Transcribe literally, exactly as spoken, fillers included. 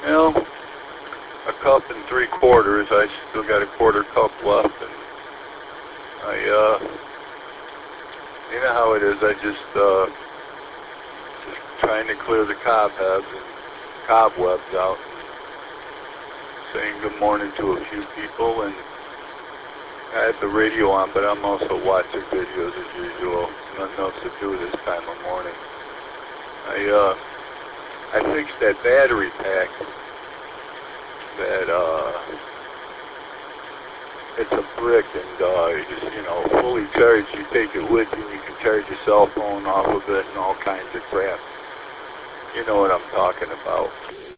Well, a cup and three quarters. I still got a quarter cup left, and I, uh, you know how it is. I just, uh, just trying to clear the cobwebs and cobwebs out, and saying good morning to a few people, and I had the radio on, but I'm also watching videos as usual. Nothing else to do this time of morning. I, uh, I fixed that battery pack. That, uh, it's a brick, and, uh, you just, you know, fully charged, you take it with you, and you can charge your cell phone off of it and all kinds of crap. You know what I'm talking about.